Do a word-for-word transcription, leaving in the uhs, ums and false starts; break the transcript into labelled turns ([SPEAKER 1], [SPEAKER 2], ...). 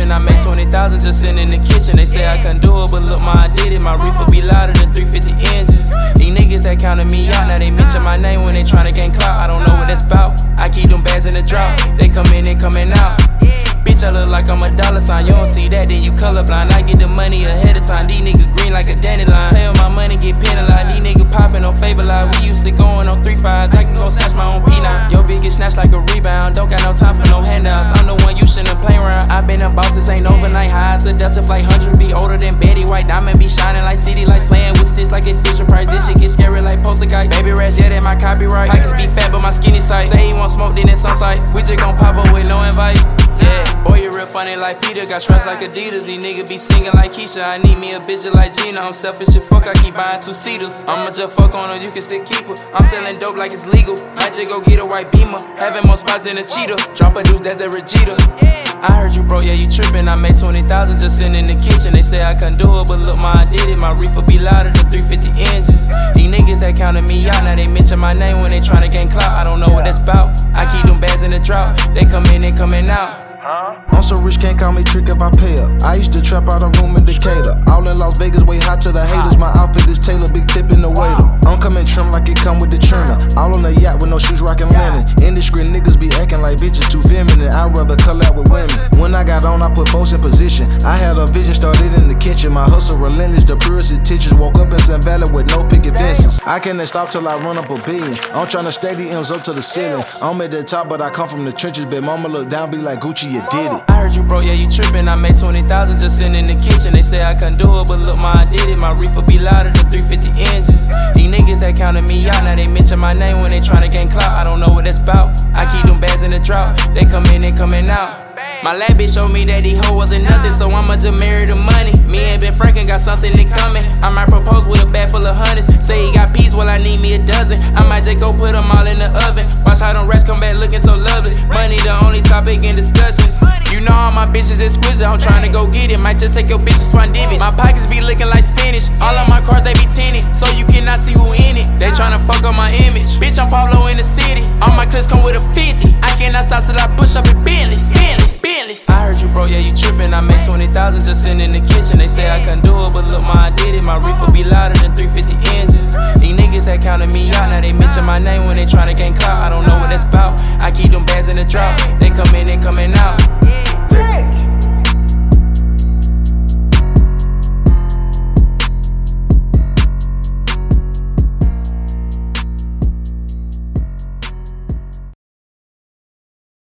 [SPEAKER 1] trippin', I made twenty thousand just sitting in the kitchen. They say I couldn't do it, but look, ma, I did it. My reefer be louder than three fifty engines. These niggas had counted me out, now they mention my name when they tryna gain clout. I don't know what that's about. I keep them bags in the drought. They come in and coming out. Bitch, I look like I'm a dollar sign. You don't see that, then you colorblind. I get the money ahead of time. These niggas green like a dandelion. Play with my money, get penalized. These niggas poppin' on Fableized. We used to going on three fives. I can go snatch my own P nine. Yo, bitch get snatched like a rebound. Don't got no time for no handouts. I'm the one you shouldn't play around. I been a boss, this ain't overnight highs. A Delta Flight one hundred be older than Betty White. Diamond be shining like city lights. Playing with sticks like it Fisher Price. This shit get scary like poster guy. Baby rats, yeah, that my copyright. Pockets be fat, but my skinny sight. Say he want smoke, then it's on sight. We just gon' pop up with no invite. Yeah, boy, you real funny like Peter. Got stripes like Adidas. These niggas be singing like Keisha. I need me a bitch like Gina. I'm selfish as fuck. I keep buying two seaters. I'ma just fuck on her. You can still keep her. I'm selling dope like it's legal. Might just go get a white Beamer. Having more spots than a cheetah. Drop a deuce, that's the Regita. I heard you, bro. Yeah, you trippin'. I made twenty thousand just sitting in the kitchen. They say I couldn't do it, but look, ma, I did it. My reefer be louder than three fifty engines. These niggas had counted me out. Now they mention my name when they tryna gain clout. I don't know what that's about. I keep them bags in the drought. They come in and coming out.
[SPEAKER 2] I'm so rich, can't call me trick if I pay her. I used to trap out a room in Decatur. All in Las Vegas, way hot to the haters. My outfit is Taylor, big tip in the waiter. I'm coming trim like it come with the trimmer. All on the yacht with no shoes, rockin' linen. Indiscreet niggas be acting like bitches too feminine. I'd rather collab with women. When I got on, I put folks in position. I had a vision, started in the kitchen. My hustle relentless, the purest intentions. Woke up in Sun Valley with no picket fences. I can't stop till I run up a billion. I'm tryna stay the M's up to the ceiling. I'm at the top, but I come from the trenches. But mama look down, be like Gucci, you did it.
[SPEAKER 1] I heard you, bro, yeah, you trippin'. I made twenty thousand just sitting in the kitchen. They say I couldn't do it, but look, ma, I did it. My reefer be louder than three fifty engines. These niggas had counted me out. Now they mention my name when they tryna gain clout. I don't know what that's about. I keep them bags in the drought. They come in and coming out. My lab bitch showed me that he hoe wasn't nothing, so I'ma just marry the money. Me and Ben Franklin got something in common. I might propose with a bag full of hundreds. Say he got peas, well I need me a dozen. I might just go put them all in the oven. Watch how them rats come back looking so lovely. Money the only topic in discussions. You know all my bitches exquisite, I'm tryna go get it. Might just take your bitch and swan divots. My pockets be looking like spinach. All of my cars they be tinted, so you cannot see who in it. They tryna fuck up my image. Bitch, I'm Pablo in the city. All my clips come with a fifty. I cannot stop till I push up in Bentleys, Bentleys, Bentleys. I heard you, bro, yeah, you trippin'. I made twenty thousand just sitting in the kitchen. They say I couldn't do it, but look, ma, I did it. My reefer be louder than three fifty engines. These niggas had counted me out. Now they mention my name when they tryna gain clout. I don't know what that's about. I keep them bags in the drought. They come in and coming out.